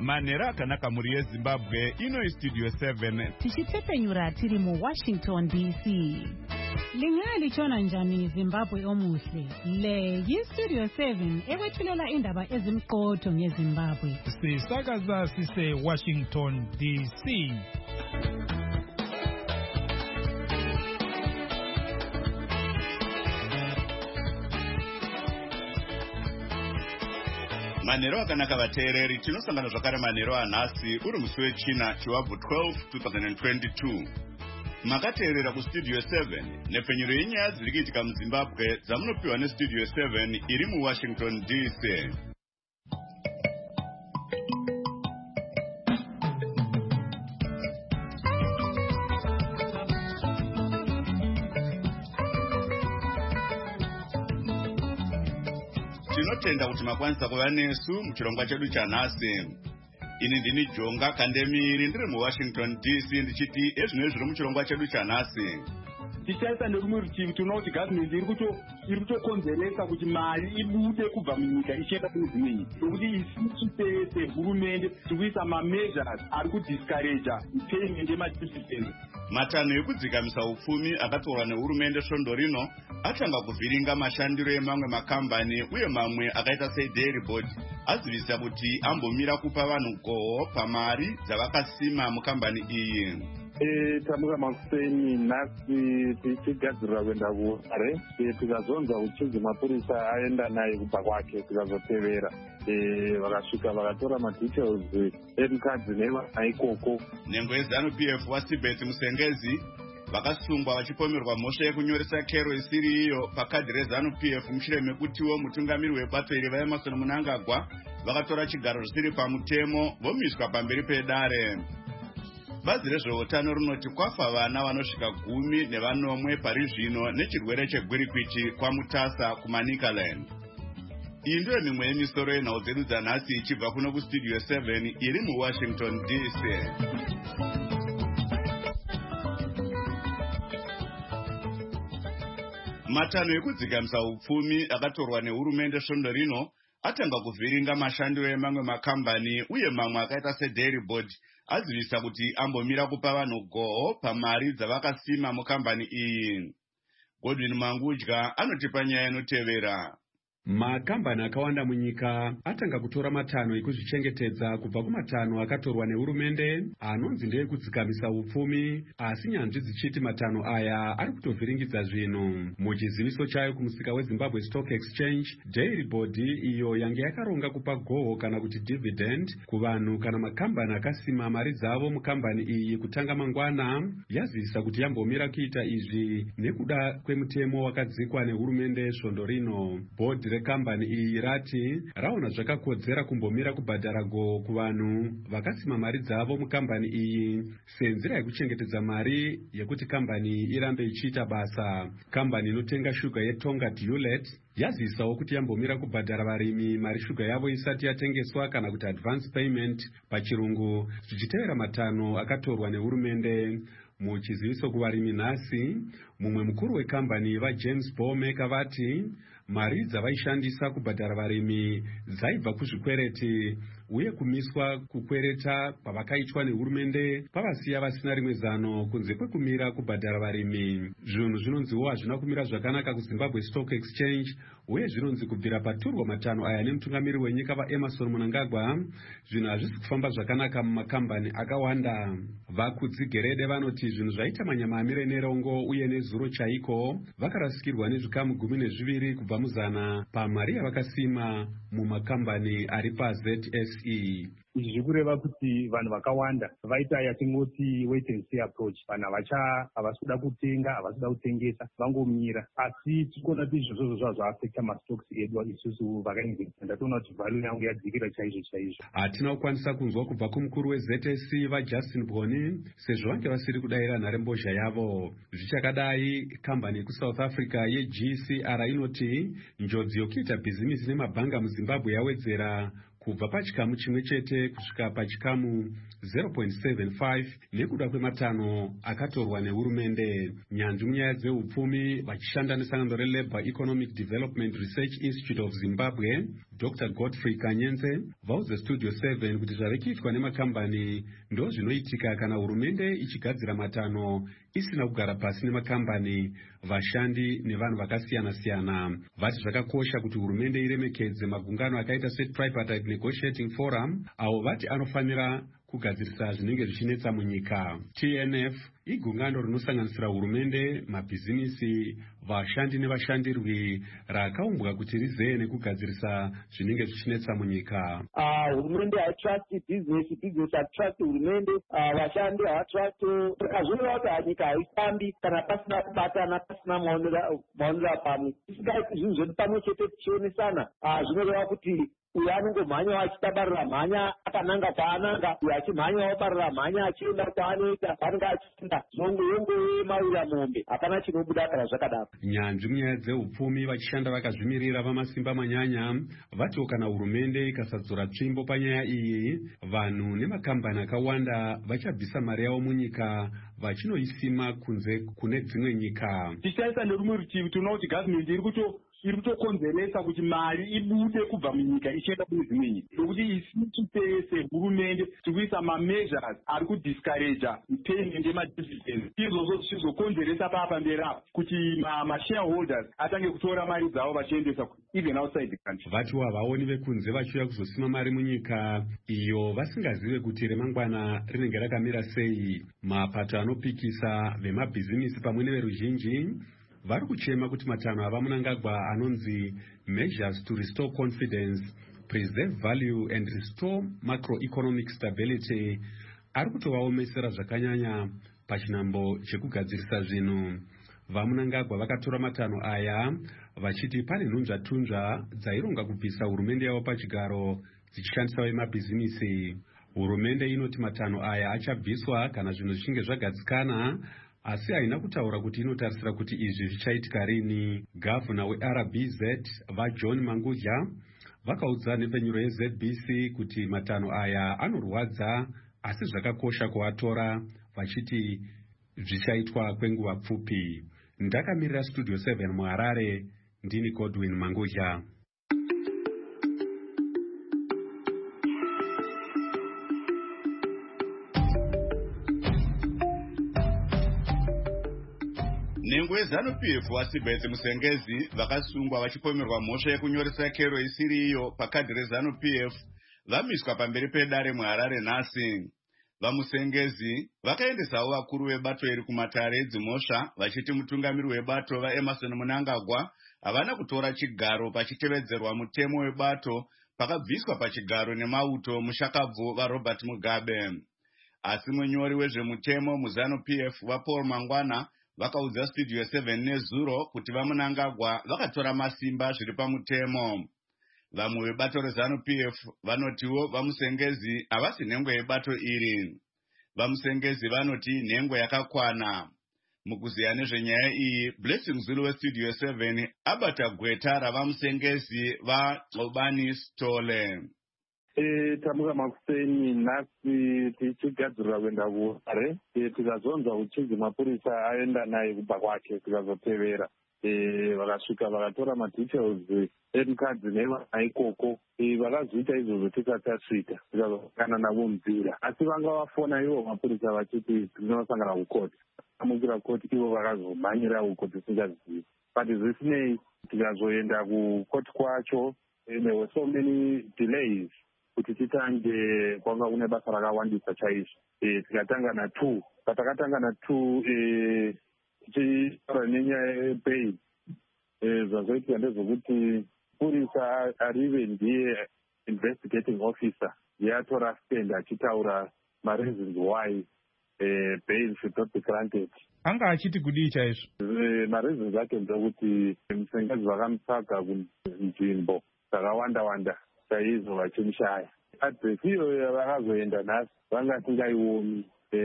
manhero akanaka mhuri yezimbabwe. Ino Studio 7 tichitepenyura tiri muWashington DC. Lingalichona njani Zimbabwe omuhle? Le yiStudio 7 ekwethulela indaba ezimqotho ngeZimbabwe. Sisakaza sise Washington DC. manhero akanaka vateereri, tinosangana zvakare manhero anhasi uri musi wechina chiwabvu 12 2022. Makateerera kuStudio 7 nepfenyuro yenyaya dziri kuitika muZimbabwe dzamunopiwa neStudio 7 iri muWashington DC. Tinotenda kuti makwanisa kuva nesu muchirongwa chedu chanhasi. Ini ndini Jonga Kandemiri ndiri muWashington DC ndichiti ezvino zviri muchirongwa chedu chanhasi. Tichaisa nerumwe rutivi tinoona kuti government iri kutokonzeresa kuti mari ibude kubva munyika ichienda kune dzimwe nyika. Nokuti isusu sehurumende tiri kuisa mameasures ari kudiscouraja payment yemacitizens. Matanho ekudzikamisa upfumi akatorwa nehurumende svondo rino atanga kuvhiringa mashandiro emamwe makambani uye mamwe akaita seDairy Board azivisa kuti ambomira kupa vanhu goho pamari dzavakasima mukambani iyi. Tamuka makuseni nhasi tichigadzirira kuenda kuHarare, tikazonzwa kuti chizi mapurisa aenda naye kubva kwake, tikazotevera vakasvika vakatora madetails emukadzi nevana ikoko. Nhengo yeZANU-PF waSibet Musengezi vakasungwa vachipomerwa mhosva yekunyoresa kero isiri iyo pakadhi reZANU-PF mushure mekutiwo mutungamiri webato iri vaEmmerson Mnangagwa vakatora chigaro zvisiri pamutemo vomiswa pamberi pedare. Bazi rezveutano rinoti kwafa vana vanosvika 19 pari zvino nechirwere chegwirikwiti kwaMutasa kuManicaland. Iyi ndiyo mimwe yemisoro yenhau dzedu dzanhasi ichibva kuno kuStudio 7 iri muWashington DC. Matanho ekudzikamisa upfumi akatorwa nehurumende svondo rino atanga kuvhiringa mashandiro emamwe makambani uye mamwe akaita seDairy Board azivisa kuti ambomira kupa vanhu goho pamari dzavakasima mukambani iyi. Godwin Mangudya anotipa nyaya inotevera. Makambani akawanda munyika atanga kutora matanho ekuzvichengetedza kubva kumatanho akatorwa nehurumende anonzi ndeekudzikamisa upfumi, asi nyanzvi dzichiti matanho aya ari kutovhiringidza zvinhu. Muchiziviso chayo kumusika weZimbabwe Stock Exchange, Dairy Board iyo yange yakaronga kupa goho kana kuti dividend kuvanhu kana makambani akasima mari dzavo mukambani iyi kutanga mangwana, yazivisa kuti yambomira kuita izvi nekuda kwemutemo wakadzikwa nehurumende svondo rino. Board rekambani iyi rati raona zvakakodzera kumbomira kubhadhara goho kuvanhu vakasima mari dzavo mukambani iyi senzira yekuchengetedza mari yekuti kambani iyi irambe ichiita basa. Kambani inotenga shuga yeTonga Deulet yazivisawo kuti yambomira kubhadhara varimi mari shuga yavo isati yatengeswa kana kuti advance payment pachirungu, zvichitevera matanho akatorwa nehurumende. Muchiziviso kuvarimi nhasi, mumwe mukuru wekambani vaJames Bowmaker vati mari dzavaishandisa kubhadhara varimi dzaibva kuzvikwereti uye kumiswa kukwereta kwavakaitwa nehurumende pavasiya vasina rimwe zano kunze kwekumira kubhadhara varimi. Zvinhu zvinonziwo hazvina kumira zvakanaka kuZimbabwe Stock Exchange uye zvinonzi kubvira paturwa matanho aya nemutungamiri wenyika vaEmmerson Mnangagwa zvinhu hazvisi kufamba zvakanaka mumakambani akawanda. Vakudzigerede vanoti zvinhu zvaita manyama amire nerongo uye nezuro chaiko vakarasikirwa nezvikamu 12 kubva muzana pamari yavakasima mumakambani ari paZSE. Izvi zvikureva kuti vanhu vakawanda vaita yatingoti wait and see approach. Vanhu havasi kuda kutenga, havasi kuda kutengesa, vangomira. Asi tikuona kuti izvozvo zvazvaafekta mastocks edu isusu vakainvesta. Ndatoona kuti value yangu yadzikira chaizvo chaizvo. Hatina kukwanisa kunzwa kubva kumukuru weZSE vaJustin Boni sezvo vange vasiri kudayira nharembozha yavo. Zvichakadai, kambani yekuSouth Africa yeGCR inoti njodzi yokuita bhizimisi nemabhanga muZimbabwe yawedzera kubva pachikamu chimwe chete kusvika pachikamu 0.75 nekuda kwematanho akatorwa nehurumende. Nyanzvi munyaya dzeupfumi vachishanda nesangano reLabour Economic Development Research Institute of Zimbabwe, Dr. Godfrey Kanyenze vaudze Studio 7 kuti zvave kuitwa nemakambani ndo zvinoitika kana hurumende ichigadzira matanho isina kugara pasi nemakambani, vashandi nevanhu vakasiyana-siyana. Vati zvakakosha kuti hurumende iremekedze magungano akaita seTripartite Negotiating Forum, avo vati anofanira kugadzirisa zvinenge zvichinetsa munyika. TNF igungano rinosanganisira hurumende, mabhizimisi, vashandi nevashandirwi rakaumbwa kuti rizeye nekugadzirisa zvinenge zvichinetsa munyika. Hurumende haitrasti business, business haitrasti hurumende, vashandi havatrasti. Zvinoda kuti nyika haifambi kana pasina kubatana, pasina maonera pamwe. Tisingaiti zvinhu zvedu pamwe chete tichionesana, zvinoreva kuti uyo anongomhanya achitabarira mhanya akananga kwaananga, uyo achimhanya obarira mhanya achienda kwaanoita, paanenge achienda yongowemawira mombe, hapana chinobuda kana zvakadaro. Nyanzvi munyaya dzeupfumi vachishanda vakazvimirira vamasimba manyanya vatiwo kana hurumende ikasadzora tsvimbo panyaya iyi, vanhu nemakambani akawanda vachabvisa mari yavo munyika vachinoisima kunze kune dzimwe nyika. Tichitarisa nerumwe rutivi tinoona kuti gavhimende iri kutokonzeresa kuti mari ibude kubva munyika ichienda kune dzimwe nyika, nokuti isusu tese hurumende tikuisa mameasures ari kudiscouraja payment yemadividends. Izvozvo zvichizokonzeresa pamberi apo kuti mashareholders atange kutora mari dzavo vachiendesa even outside the country. Vatiwo havaoni vekunze vachiuya kuzosima mari munyika iyo vasingazive kuti remangwana rinenge rakamira sei. Mapato anopikisa vemabhizimisi pamwe neveruzhinji vari kuchema kuti matanho ava Mnangagwa anonzi Measures to Restore Confidence, Preserve Value and Restore Macroeconomic Stability ari kutovaomesera zvakanyanya pachinambo chekugadzirisa zvinhu. VaMnangagwa vakatora matanho aya vachiti pane nhunzvatunzva dzaironga kubvisa hurumende yavo pachigaro dzichishandisa vemabhizimisi. Hurumende inoti matanho aya achabviswa kana zvinhu zvichinge zvagadzikana, asi haina kutaura kuti inotarisira kuti izvi zvichaitika rini. Gavhuna weRBZ vaJohn Mangudya vakaudza nhepfenyuro yeZBC kuti matanho aya anorwadza asi zvakakosha kuatora, vachiti zvichaitwa kwenguva pfupi. Ndakamirira Studio 7 muHarare, ndini Godwin Mangudya. Nhengo yeZANU-PF waSibete Musengezi vakasungwa vachipomerwa mhosva yekunyoresa kero isiri iyo pakadhi reZANU-PF vamiswa pamberi pedare muHarare nhasi. VaMusengezi vakaendesawo vakuru vebato iri kumatare edzimhosva vachiti mutungamiri webato vaEmmerson Mnangagwa havana kutora chigaro pachitevedzerwa mutemo webato pakabviswa pachigaro nemauto mushakabvu vaRobert Mugabe. Asi munyori wezvemutemo muZANU-PF vaPaul Mangwana vakaudza Studio 7 nezuro kuti vaMnangagwa vakatora masimba zviri pamutemo. Vamwe vebato reZANU-PF vanotiwo vaMusengezi havasi nhengo yebato iri. VaMusengezi vanoti nhengo yakakwana. Mukuziya nezvenyaya iyi, Blessing Zulu weStudio 7 abata gweta ravaMusengezi vaXobani Stole. Tamuka Makuseni nhasi tichigadzirira kuenda kuHarare, tikazonzwa uchinzi mapurisa aenda naye kubva kwake, tikazotevera vakasvika vakatora madetails emukadzi nevana ikoko. Vakazoita izvozvo tisati tasvika, tikazokana navo munzira, asi vanga vafona ivo mapurisa vachiti tinosangana kukoti. Amukira koti ivo vakazomhanyira uko tisingazivi, but zvisinei tikazoenda kukoti kwacho. There were so many delays kuti titange kwanga kune basa rakawandisa chaizvo. Tikatanga na2 patakatanga na2 tichitaura nenyaya yebail. Zvazoitika ndezvokuti purisa arive ndiye investigating officer yatora stand achitaura mareasons why bail should not be granted. Anga achiti kudii chaizvo? Mareasons ake ndekuti Musengezi vakamutsvaga kunzvimbo dzakawanda chaizvo vachimushaya. Adresi iyoyo vakazoenda nhasi vanga tingaioni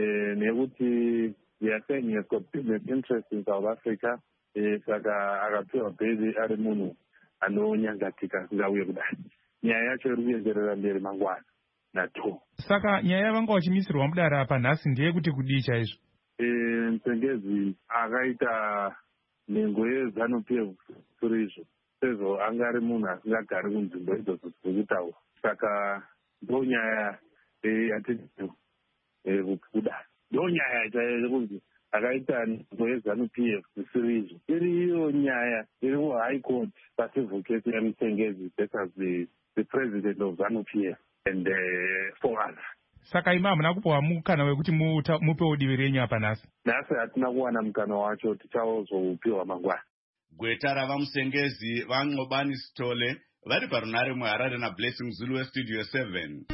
nekuti they are saying he has got business interest in South Africa. Saka akapiwa bhail ari munhu anonyangatika asingauye kudai. nyaya yacho iri kuenderera mberi mangwana na2. Saka nyaya yavanga vachimisirwa mudare apa nhasi ndeyekuti kudii chaizvo? Msengezi akaita nhengo yeZANU-PF izvo sezvo anga ari munhu asingagari kunzvimbo idzodzo dzekutaura. Saka ndo nyaya yatiri kuda, ndo nyaya chaiyo yekunzi akaita nhengo yeZANU-PF zvisiri izvo. Iriyo nyaya iri kuHigh Court pacivil case yaMsengezi versus the president of ZANU-PF and 4 others. Saka imi hamuna kupiwa mukana wekuti mupewo divi renyu apa nhasi? Nhasi hatina kuwana mukana wacho, tichazopiwa mangwana. Gweta ravaMusengezi vaNqobani Sithole vari parunare muHarare naBlessing Zulu weStudio 7.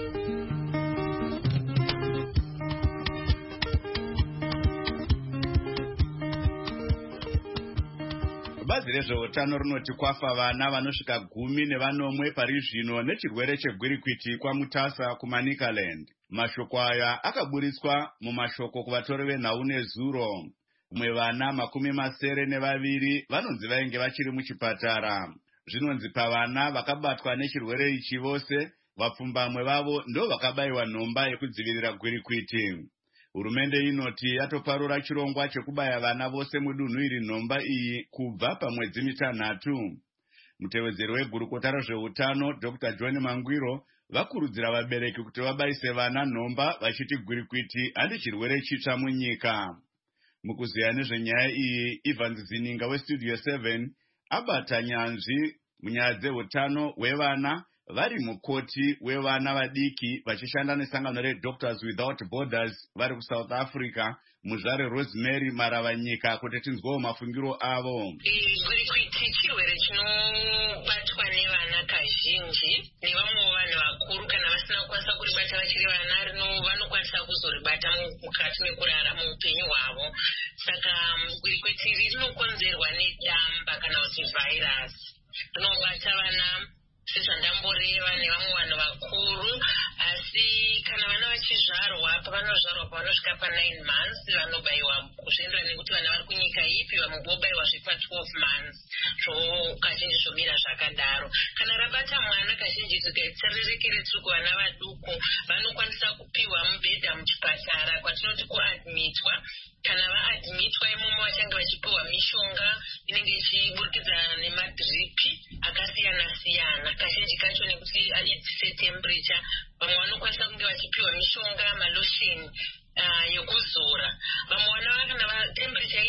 Bazi rezveutano rinoti kwafa vana vanosvika 14 pari zvino nechirwere chegwirikwiti kwaMutasa kuManicaland. Mashoko aya akaburitswa mumashoko kuvatori venhau nezuro. Umwe vana 72 vanonzi vainge vachiri muchipatara. Zvinonzi pavana vakabatwa nechirwere ichi vose, vapfumbamwe vavo ndo vakabayiwa nhomba yekudzivirira gwirikwiti. Hurumende inoti yatoparura chirongwa chekubaya vana vose mudunhu iri nhomba iyi kubva pamwedzi 6. Mutevedzeri wegurukota rezveutano Dr. John Mangwiro vakurudzira vabereki kuti vabayise vana nhomba vachiti gwirikwiti handi chirwere chitsva munyika. Mukuziya nezvenyaya iyi, Evans Zininga weStudio 7 abata nyanzvi munyaya dzeutano hwevana vari mukoti wevana vadiki vachishanda nesangano reDoctors Without Borders vari kuSouth Africa, muzvare Rosemary Maravanyika, kuti tinzwewo mafungiro avo. Gwirikwiti chirwere chinobatwa nevana kazhinji nevamwe vanhu vakuru kana vasina kukwanisa kuribata vachiri vana vanokwanisa kuzoribata mukati mekurara muupenyu hwavo. Saka gwirikwiti rinokonzerwa nedamba kana kuti vhairasi. Rinobata vana sezvandamboreva nevamwe vanhu vakuru, asi kana vana vachizvarwa pavanozvarwa pavanosvika pa9 months vanobayiwa kuzviendera nekuti vana vari kunyika ipi, vamwe vobayiwa zvepa12 months. Kazhinji zvomira zvakadaro. Kana rabata mwana kazhinji tikaitsarerekeretu kuvana vaduku vanokwanisa kupiwa mubhedha muchipatara kwatinoti kuadmitwa. Kana vaadmitwa imomo vachange vachipiwa mishonga inenge ichiburikidza nemadhiripi akasiyana siyana. Kazhinji kacho nekuti idzise temperature, vamwe vanokwanisa kunge vachipiwa mishonga malosheni yekuzora. Vamwe vana kana temperature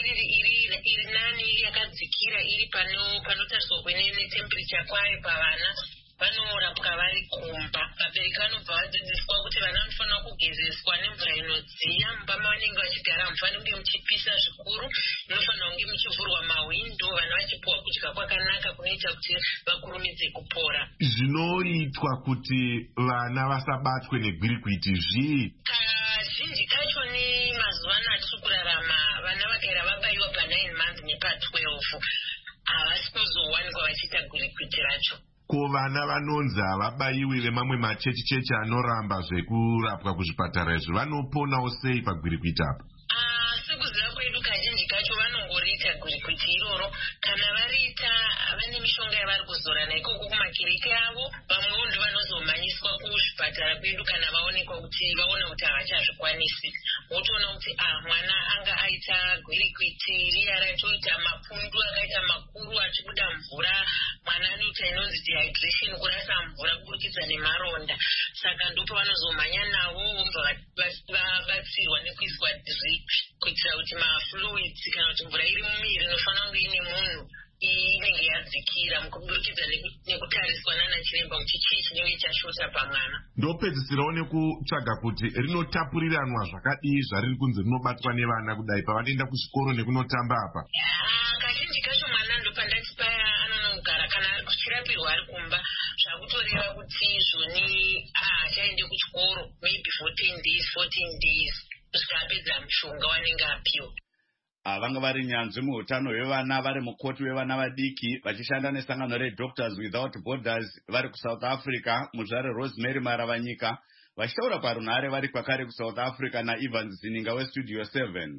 iri nani, iri yakadzikira, iri panotariswa kwenene temperature kwayo pavana, vanorapwa vari kumba. Vabereki vanobva vadzidziswa kuti vana vanofanira kugezeswa nemvura inodziya. Mumba mavanenge vachigara hamufaniri kunge muchipisa zvikuru, munofanira kunge muchivhurwa mahwindo, vana vachipiwa kudya kwakanaka kunoita kuti vakurumidze kupora. Zvinoitwa kuti vana vasabatwe negwirikwiti zvii? Kazhinji kacho ni mazuva ano atiri kurarama, vana vakaira vabayiwa pa9 months nepa12 havasi kuzowanikwa vachiita gwirikwiti racho. Ko vana vanonzi havabayiwi vemamwe machechi anoramba zvekurapwa kuzvipatara izvi vanoponawo sei pagwirikwiti apa? Sekuziva kwedu kazhinji kacho vanongoriita gwirikwiti iroro. Kana variita vane mishonga yavari kuzora naikoko kumakiriki avo, vamwewo ndo vanozomhanyiswa kuzvipatara kwedu kana vaona kuti havachazvikwanisi. Wotoona kuti mwana anga aita gwirikwiti riya raitoita mapundu akaita makuru achibuda mvura, mwana anoita inonzi dehydration, kurasa mvura kuburikidza nemaronda. Saka ndipo vanozomhanya navo vobva vabatsirwa nekuiswa drip kuitira kuti mafluids kana kuti mvura iri mumiri inofanira kunge ine munhu inenge yadzikira mukuburikidza nekutariswa nana chiremba kuti chii chinenge chashota pamwana. Ndopedzisirawo nekutsvaga kuti rinotapuriranwa zvakadii zvariri kunzi rinobatwa nevana kudai pavanoenda kuzvikoro nekunotamba apa? Kazhinji kacho mwana ndopandati paya anonogara kana ari kuchirapirwa ari kumba, zvakutoreva kuti zvoni achaende kuchikoro maybe 14 days kusvika apedza mushonga wanenge apiwa. Vanga vari nyanzvi muutano hwevana vari mukoti wevana vadiki vachishanda nesangano reDoctors Without Borders vari kuSouth Africa, muzvare Rosemary Maravanyika vachitaura parunhare vari kwakare kuSouth Africa naEvans Zininga weStudio 7.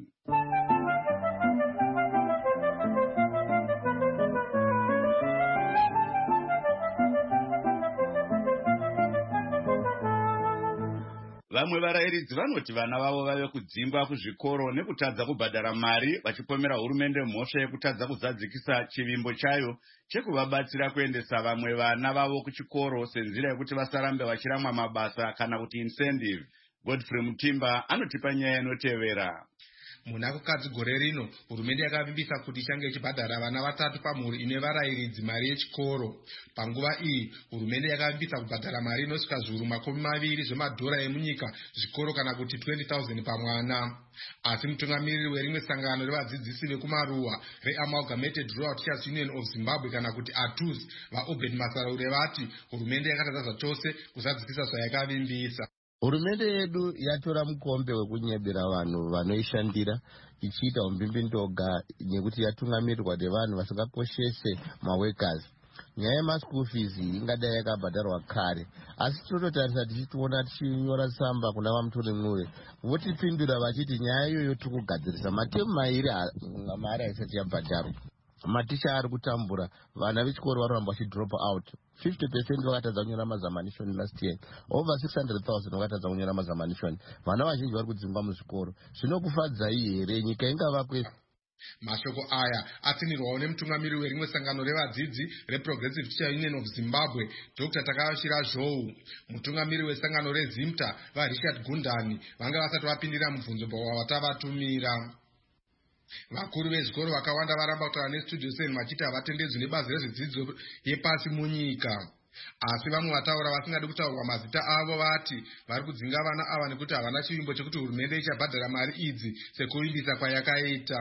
Vamwe varairidzi vanoti vana vavo vave kudzingwa kuzvikoro nekutadza kubhadhara mari, vachipomera hurumende mhosva yekutadza kuzadzikisa chivimbo chayo chekuvabatsira kuendesa vamwe vana vavo kuchikoro senzira yekuti vasarambe vachiramwa mabasa kana kuti incentive. Godfrey Mutimba anotipa nyaya inotevera. Muna kukadzi gore rino hurumende yakavimbisa kuti ichange ichibhadhara vana 3 pamhuri ine varairidzi mari yechikoro. Panguva iyi hurumende yakavimbisa kubhadhara mari inosvika zviuru 20 zvemadhora emunyika zvikoro kana kuti 20,000 pamwana. Asi mutungamiriri werimwe sangano revadzidzisi vekumaruwa reAmalgamated Rural Teachers Union of Zimbabwe kana kuti ATUZ vaObed Masaraure vati hurumende yakatadza zvachose kuzadzikisa zvayakavimbisa. Hurumende yedu yatora mukombe wekunyebera vanhu vanoishandira ichiita umbimbindoga nekuti yatungamirirwa nevanhu vasingakoshese maworkers. Nyaya yemaschool fees ingadai yakabhadharwa kare, asi tinototarisa tichitoona tichinyora tsamba kuna vamutonimwure votipindura vachiti nyaya iyoyo tiri kugadzirisa matemu mairi mari haisati yabhadharwa. Maticha ari kutambura, vana vechikoro varamba vachidrop out. 50% vakatadza kunyora mazamanishoni last year. Over 600,000 vakatadza kunyora mazamanishoni. Vana vazhinji vari kudzingwa muzvikoro. Zvinokufadzai here nyika ingava kwese? Mashoko aya atsinirwawo nemutungamiriri werimwe sangano revadzidzi reProgressive Teacher Union of Zimbabwe, Dr. Takashira Zhou. Mutungamiriri wesangano reZimta vaRichard Gundani vanga vasati vapindira mubvunzo wavatatumira. Vakuru vezvikoro vakawanda varamba kutaura neStudio 7 vachiti havatendedzwi nebazi rezvedzidzo yepasi munyika. Asi vamwe vataura vasingadi kutaurwa mazita avo vati vari kudzinga vana ava nekuti havana chivimbo chekuti hurumende ichabhadhara mari idzi sekuvimbisa kwayakaita.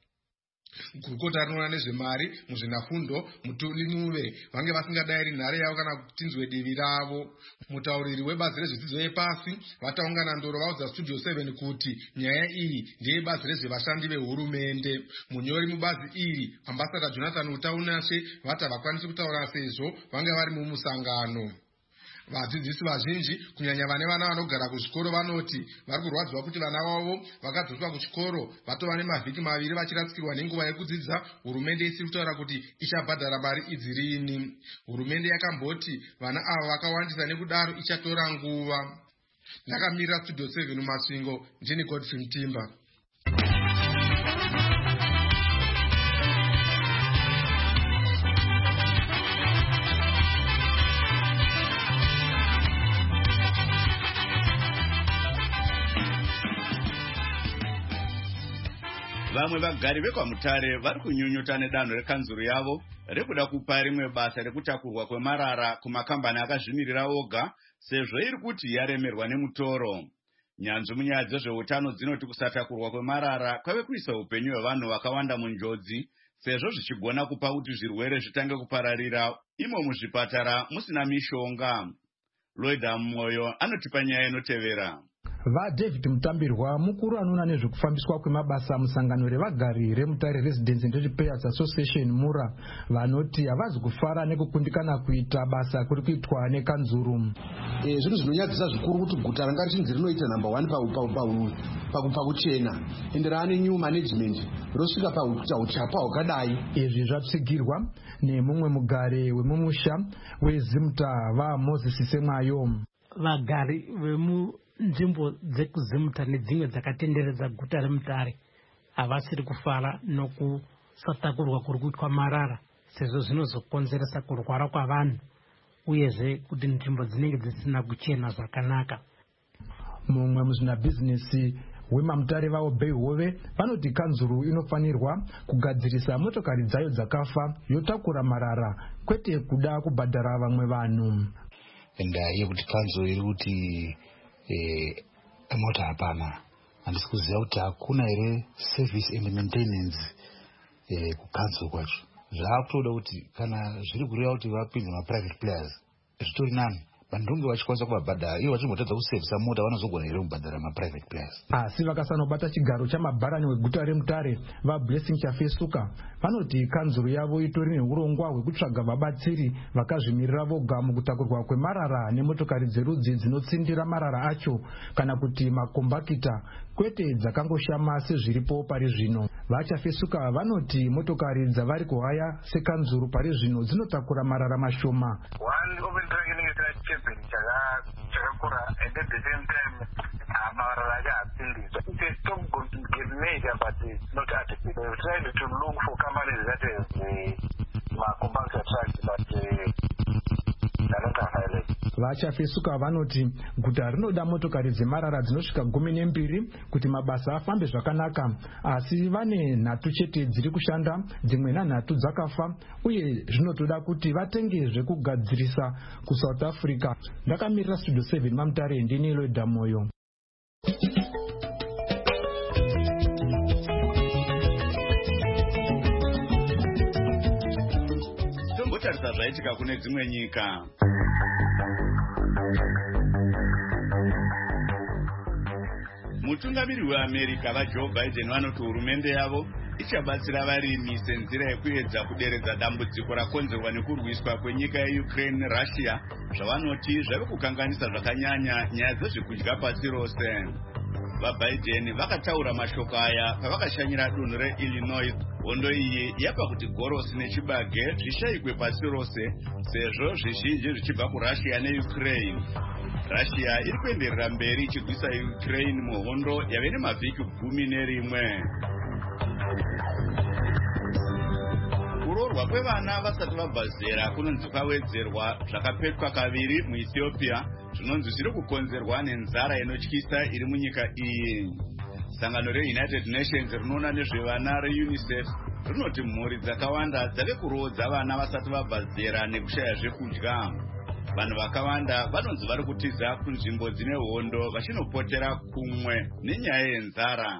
Gurukota rinoona nezvemari muzvinafundo Mutuninuve vange vasingadayiri nhare yavo kana kutinzwe divi ravo. Mutauriri webazi rezvedzidzo yepasi vataungana ndoro vaudza Studio 7 kuti nyaya iyi ndeyebazi rezvevashandi vehurumende. Munyori mubazi iri Ambassador Jonathan Utaunashe vati havakwanisi kutaura sezvo vange vari mumusangano. Vadzidzisi vazhinji kunyanya vane vana vanogara kuzvikoro vanoti vari kurwadziwa kuti vana vavo vakadzoswa kuchikoro vatova nemavhiki 2 vachirasikirwa nenguva yekudzidza. Hurumende isiri kutaura kuti ichabhadhara mari idzi rini. Hurumende yakamboti vana ava vakawandisa nekudaro ichatora nguva. Ndakamirira Studio 7 mumasvingo, ndini Godfrey Mutimba. Vamwe vagari vekwaMutare vari kunyunyuta nedanho rekanzuru yavo rekuda kupa rimwe basa rekutakurwa kwemarara kumakambani akazvimirira oga sezvo iri kuti yaremerwa nemutoro. Nyanzvi munyaya dzezveutano dzinoti kusatakurwa kwemarara kwave kuisa upenyu hwevanhu vakawanda munjodzi sezvo zvichigona kupa kuti zvirwere zvitange kupararira imo muzvipatara musina mishonga. Lloyd Amoyo anotipa nyaya inotevera. David Mutambirwa mukuru anoona nezvekufambiswa kwemabasa musangano revagari reMutare Residents and Ratepayers Association Mura vanoti havazi kufara nekukundikana kuita basa kuri kuitwa nekanzuru. Zvinhu zvinonyadzisa zvikuru kuti guta ranga richinzi rinoita number 1 pakuchena ende raane new management rosvika pauchapa hwakadai. Izvi zvapsigirwa nemumwe mugare wemumusha weZimta vaMoses Semwayo. Vagari nzvimbo dzekuzimta nedzimwe dzakatenderedza guta reMutare havasiri kufara nokusatakurwa kuri kuitwa marara sezvo zvinozokonzeresa kurwara kwavanhu uyezve kuti nzvimbo dzinenge dzisina kuchena zvakanaka. Mumwe muzvinabhizinesi weMamutare vaObey Hove vanoti kanzuru inofanirwa kugadzirisa motokari dzayo dzakafa yotakura marara kwete kuda kubhadhara vamwe vanhu. Ndaa yekuti kanzuru iri kuti mota hapana, handisi kuziva kuti hakuna here service and maintenance kukanzuru kwacho. Zvaakutoda kuti kana zviri kureva kuti vapinze maprivate players zvitori nani vandonge vachikwanisa kuvabhadhara ivo vachingotadza kusevisa mota vanozogona here kubhadhara maprivate players. Asi vakasanobata chigaro chamabharani weguta reMutare vaBlessing Chafesuka vanoti kanzuru yavo itori neurongwa hwekutsvaga vabatsiri vakazvimirira voga mukutakurwa kwemarara nemotokari dzerudzi dzinotsindira marara acho kana kuti makombakita kwete dzakangoshama sezviripo pari zvino. VaChafesuka vanoti motokari dzavari kuhaya sekanzuru pari zvino dzinotakura marara mashoma. Chakakura and at the same time buildings. It's a stop get made, but it's not adequate. We've tried to look for companies that have compact tracks, but they're not available. Vachafesuka vanoti guta rinoda motokari dzemarara dzinosvika 12 kuti mabasa afambe zvakanaka, asi vane nhatu chete dziri kushanda, dzimwe nhatu dzakafa, uye zvinotoda kuti vatenge zvekugadzirisa kuSouth Africa. Ndakamirira Studio 7 Mamutare, ndini Loida Moyo. Tombotarisa zvaitika kune dzimwe nyika. Mutungamiri weAmerica vaJoe Biden vanoti hurumende yavo ichabatsira varimi senzira yekuedza kuderedza dambudziko rakonzerwa nekurwiswa kwenyika yeUkraine neRussia, zvavanoti zvave kukanganisa zvakanyanya nyaya dzezvekudya pasi rose. VaBiden vakataura mashoko aya pavakashanyira dunhu reIllinois. Hondo iyi yapa kuti gorosi nechibage zvishayikwe pasi rose sezvo zvizhinji zvichibva kuRussia neUkraine. Russia iri kuenderera mberi ichigwisa Ukraine muhondo yave nemavhiki 11. Kuroorwa kwevana vasati vabva zera kunonzi kwawedzerwa zvakapetwa kaviri muEthiopia, zvinonzi zviri kukonzerwa nenzara inotyisa iri munyika iyi. Sangano reUnited Nations rinoona nezvevana reUNICEF rinoti mhuri dzakawanda dzave kuroodza vana vasati vabva zera nekushaya zvekudya. Vanhu vakawanda vanonzi vari kutiza kunzvimbo dzine hondo vachinopotera kumwe nenyaya yenzara.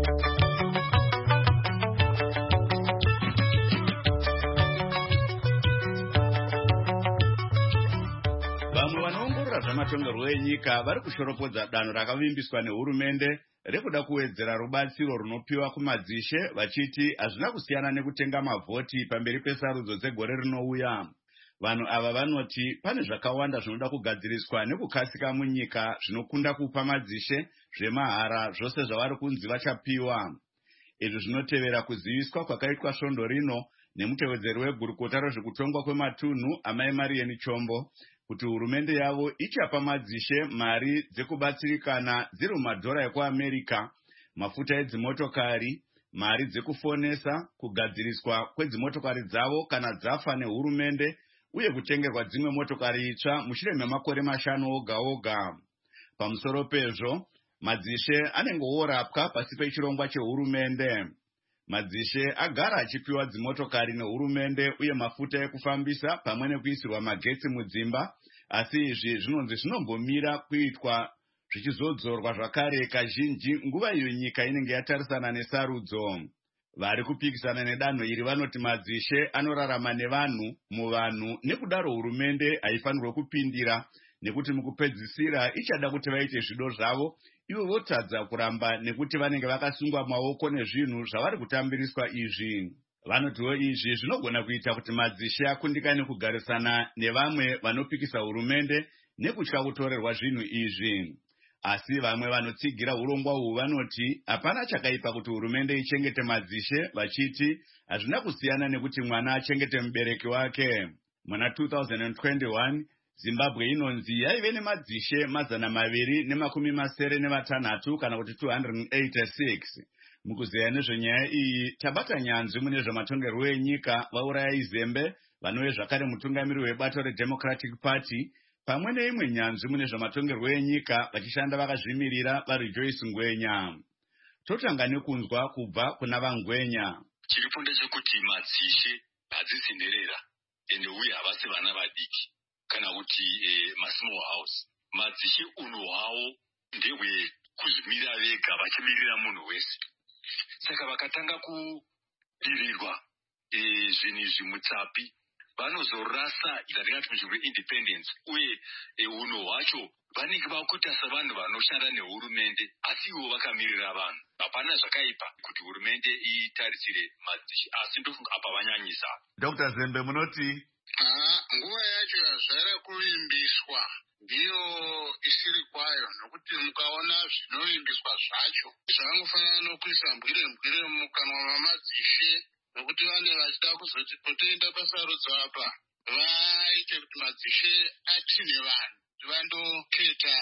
Vamwe vanoongorora zvamatongerwo enyika vari kushoropodza danho rakavimbiswa nehurumende rekuda kuwedzera rubatsiro runopiwa kumadzishe, vachiti hazvina kusiyana nekutenga mavhoti pamberi pesarudzo dzegore rinouya. Vanhu ava vanoti pane zvakawanda zvinoda kugadziriswa nekukasika munyika zvinokunda kupa madzishe zvemahara zvose zvavari kunzi vachapiwa. Izvi zvinotevera kuziviswa kwakaitwa svondo rino nemutevedzeri wegurukota rezvekutongwa kwematunhu Amai Marian Chombo kuti hurumende yavo ichapa madzishe mari dzekubatsirikana dziri mumadhora ekuAmerica, mafuta edzimotokari, mari dzekufonesa, kugadziriswa kwedzimotokari dzavo kana dzafa nehurumende, uye kutengerwa dzimwe motokari itsva mushure memakore 5 oga oga. Pamusoro pezvo, madzishe anenge orapwa pasi pechirongwa chehurumende. Madzishe agara achipiwa dzimotokari nehurumende uye mafuta ekufambisa pamwe nekuisirwa magetsi mudzimba, asi izvi zvinonzi zvinombomira kuitwa zvichizodzorwa zvakare kazhinji nguva iyo nyika inenge yatarisana nesarudzo. Vari kupikisana nedanho iri vanoti madzishe anorarama nevanhu muvanhu, nekudaro hurumende haifanirwe kupindira nekuti mukupedzisira ichada kuti vaite zvido zvavo, ivo votadza kuramba nekuti vanenge vakasungwa maoko nezvinhu zvavari kutambiriswa izvi. Vanotiwo izvi zvinogona kuita kuti madzishe akundikane kugarisana nevamwe vanopikisa hurumende nekutya kutorerwa zvinhu izvi. Asi vamwe vanotsigira urongwa uhu vanoti hapana chakaipa kuti hurumende ichengete madzishe, vachiti hazvina kusiyana nekuti mwana achengete mubereki wake. Muna 2021 Zimbabwe inonzi yaive nemadzishe 276 kana kuti 286. Mukuzeya nezvenyaya iyi tabata nyanzvi mune zvamatongerwo enyika vauraya izembe vanove zvakare mutungamiri webato reDemocratic Party, pamwe neimwe nyanzvi mune zvamatongerwo enyika vachishanda vakazvimirira vari Joyce Ngwenya. Totanga nekunzwa kubva kuna vaNgwenya. Chiripo ndechekuti madzishe hadzisi nherera ende uye havasi vana vadiki kana kuti masmall house. Madzishe unhu hwavo ndehwe kuzvimirira vega vachimirira munhu wese. Saka vakatanga kudirirwa zvinhu izvi mutsapi vanozorasa yatingati munzvimbo independence, uye unhu hwacho vanenge vakuita sevanhu vanoshanda nehurumende asi ivo vakamirira vanhu. Hapana zvakaipa kuti hurumende itarisire madzishe, asi ndofunga apa vanyanyisa. Dr. Zembe munoti? Nguva yacho yazvaira kuvimbiswa ndiyo isiri kwayo, nokuti mukaona zvinovimbiswa zvacho zvavangofanira nokuisa mbwire mukanwa mamadzishe, nokuti vane vachida kuzoti potoenda pasarudzo apa vaite kuti madzishe atine vanhu vandoketa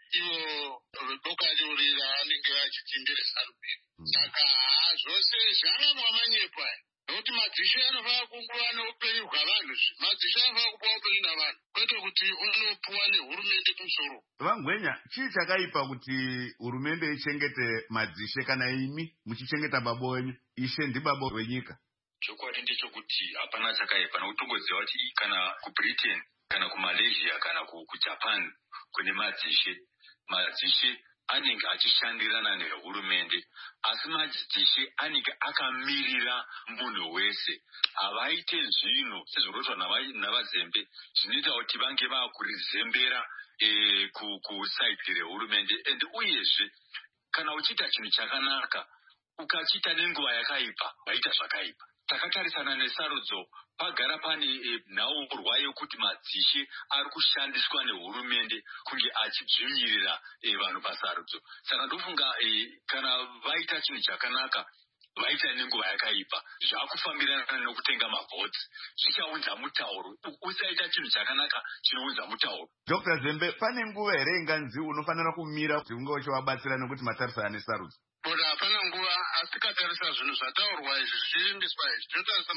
ivo veboka riorira vanenge vachitenderesa rubeni. Saka zvose zvaramwa manyepa nokuti madzishe anofanira kunguva neupenyu hwavanhu. Madzishe anofanira kupa upenyu navanhu, kwete kuti unopuwa nehurumende kumusoro. Vangwenya, chii chakaipa kuti hurumende ichengete madzishe kana imi muchichengeta babo wenyu? Ishe ndibaba wenyika. Chokwadi ndechokuti hapana chakaipa, nokuti togoziva kuti kana kuBritain kana kuMalaysia kana kuJapan kune madzishe anenge achishandirana nehurumende, asi madzishe anenge akamirira munhu wese. Havaite zvinhu sezviroitwa navazembe zvinoita kuti vange vakurizembera kusaiti rehurumende. And uyezve kana uchiita chinhu chakanaka ukachiita nenguva yakaipa waita zvakaipa. Takatarisana nesarudzo pagara pane nhaurwa yokuti madzishe ari kushandiswa nehurumende kunge achidzvinyirira vanhu pasarudzo. Saka ndofunga kana vaita chinhu chakanaka vaita nenguva yakaipa zvakufambirana nokutenga mavhotsi zvichaunza mutauro. Usaita chinhu chakanaka chinounza mutauro. Dr. Zembe, pane nguva here inganzi unofanira kumira kuti unge uchivabatsira nokuti matarisana nesarudzo? Kuti hapana nguva, asi tikatarisa zvinhu zvataurwa izvi zvichivimbiswa izvi tinotarisa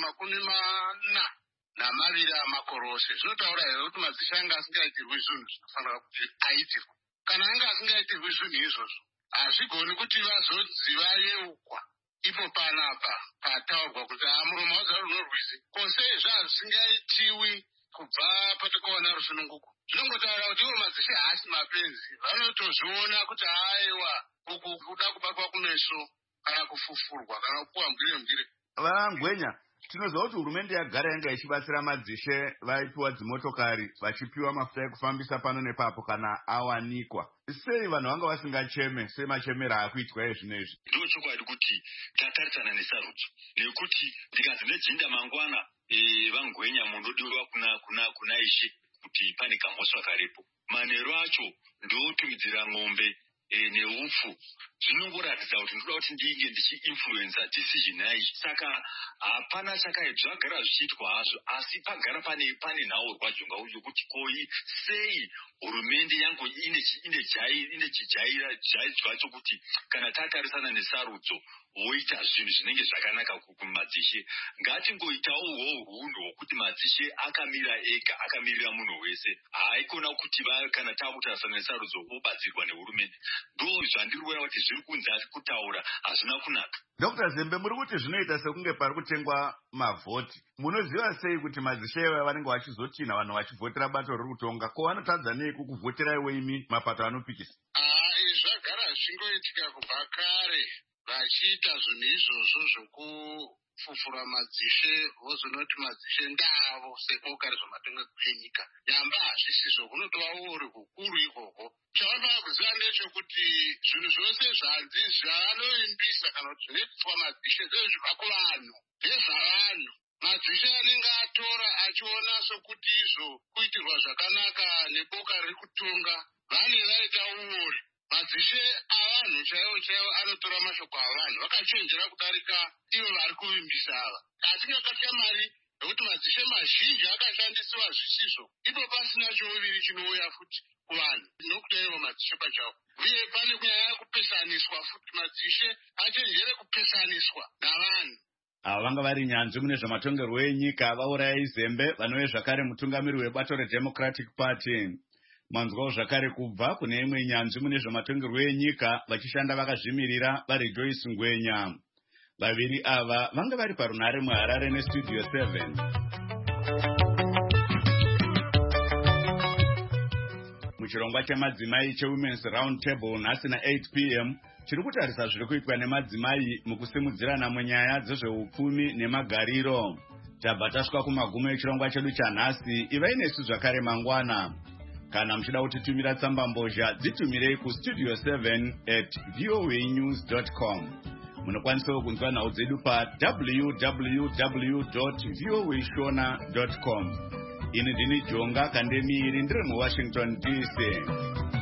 42 amakore ose. Zvinotaura here kuti madzishe anga asingaitirwi zvinhu zvinofanira kuti aitirwa. Kana anga asingaitirwi zvinhu izvozvo hazvigoni kuti vazodzi vayeukwa ipo panapa pataurwa kuti muromo wazara runorwizi. Kose zvazvisingaitiwi kubva patakaona rusununguko. Zvinongotaura kuti ivo madzishe haasi mapenzi, vanotozviona kuti aiwa uku kuda kubatwa kumeso kana kufufurwa kana kupuwa mbwire. Vangwenya, tinoziva kuti hurumende yagara yanga ichibatsira madzishe, vaipiwa dzimotokari, vachipiwa mafuta ekufambisa pano nepapo kana awanikwa. Sei vanhu vanga vasingacheme semachemero akuitwa ezvinezvi? Ndochokwadi kuti tatarisana nesarudzo nekuti ndikazi nejinda mangwana Vangwenya munodiwa kuna Ishe kuti pane kamhosva karipo. Manero acho ndotumidzira ng'ombe neupfu. Zvinongoratidza kuti ndoda kuti ndinge ndichi-influenza decision yaizvi. Saka hapana chakaibva zvagara zvichiitwa hazvo, asi pagara pane nhaurwa jonga uyo kuti koi sei hurumende yangu ine chijairwa chokuti kana tatarisana nesarudzo voita zvinhu zvinenge zvakanaka kumadzishe. Ngatingoitawo hunhu hwokuti madzishe akamira ega, akamirira munhu wese. Haikona kuti kana takutarisana nesarudzo vobatsirwa nehurumende. Ndo zvandiri kuona kuti zviri kunze asi kutaura hazvina kunaka. Dr. Zembe, muri kuti zvinoita sekunge pari kutengwa mavhoti. Munoziva sei kuti madzishe iwayo vanenge vachizotina vanhu vachivhotera bato riri kutonga? Ko vanotadza nei kukuvhotera imi mapato anopikisa? Zvagara zvingoitika kubva kare vachiita zvinhu izvozvo zvokufufura madzishe vozonoti madzishe ndavo seboka rezvematongerwo enyika. Nyamba hazvisizvo, kunotova uri kukuru ikoko. Chavanofanira kuziva ndechekuti zvinhu zvose zvanzi zvavanoimbisa kana kuti zvinoitwa madzishe ndezvibva kuvanhu, ndezvavanhu. Madzishe anenge atora achiona sokuti izvo kuitirwa zvakanaka neboka riri kutonga vane vaita uori. Madzishe avanhu chaivo anotora mashoko avanhu, vakachenjera kudarika ivo vari kuvimbisa ava. Atingakatya mari nokuti madzishe mazhinji akashandisiwa zvisizvo, ipo pasina chiuviri chinouya futi kuvanhu nokuda ivo madzishe pachavo. Uye pane kunyanya kupesaniswa futi, madzishe achenjere kupesaniswa navanhu. Ava vanga vari nyanzvi mune zvamatongerwo enyika vaurayai Zembe, vanove zvakare mutungamiri webato reDemocratic Party. Manzwawo zvakare kubva kune imwe nyanzvi mune zvamatongerwo enyika vachishanda vakazvimirira vaRejoice Ngwenya. Vaviri ava vanga vari parunhare muHarare neStudio 7. Muchirongwa chemadzimai cheWomen's Round Table nhasi na8 p.m. chiri kutarisa zviri kuitwa nemadzimai mukusimudzirana munyaya dzezveupfumi nemagariro. Tabva tasvika kumagumo echirongwa chedu chanhasi. Ivai nesu zvakare mangwana. Kana muchida kutitumira tsamba mbozha dzitumirei kustudio 7@voanews.com. Munokwanisawo kunzwa nhau dzedu www.voashona.com. Ini ndini Jonga Kandemiri ndiri muWashington DC.